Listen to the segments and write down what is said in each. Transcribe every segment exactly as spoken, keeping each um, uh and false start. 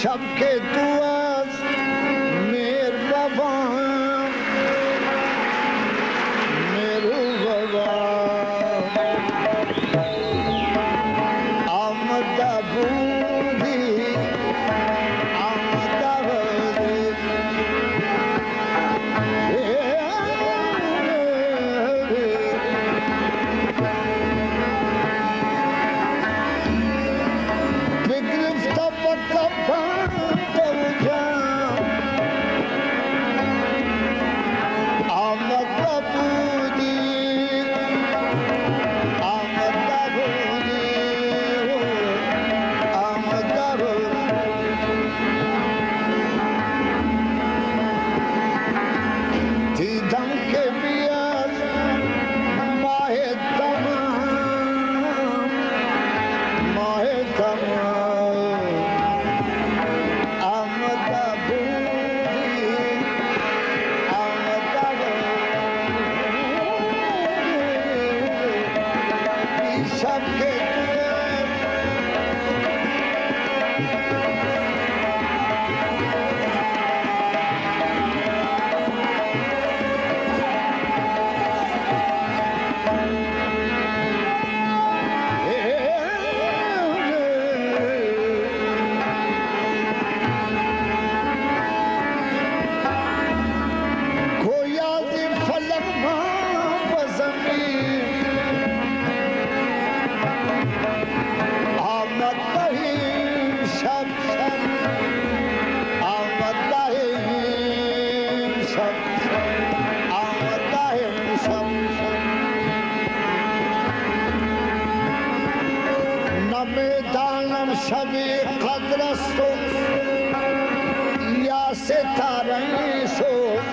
شب که تو از میر بابا میرو بابا آمده بودی آمده بودی بگرفته با کفن برجم آمده بودی آمده بودی آمده بودی دیدم که بیاد ماه تمام ماه تمام آمده بودی آمده بودی شب که گویا دی فلک ما و زمین آمدهیم شب شب آمدهیم شب آمدهیم شب نمیدانم شبی قدر است و یا ستاره صبح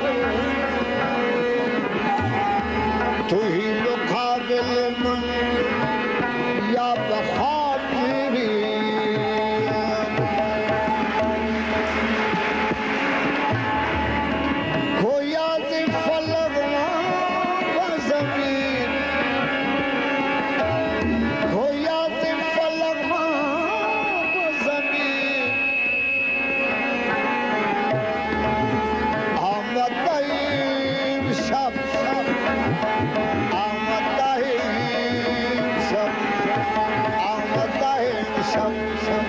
توی مقابل من یا به خواب میری گویا دی فلک ما و زمین گویا دی فلک ما و زمین آمدهیم شب شب آمدهیم شب آمدهیم شب شب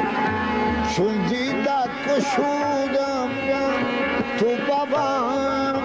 چون دیدت گشودم تو بابا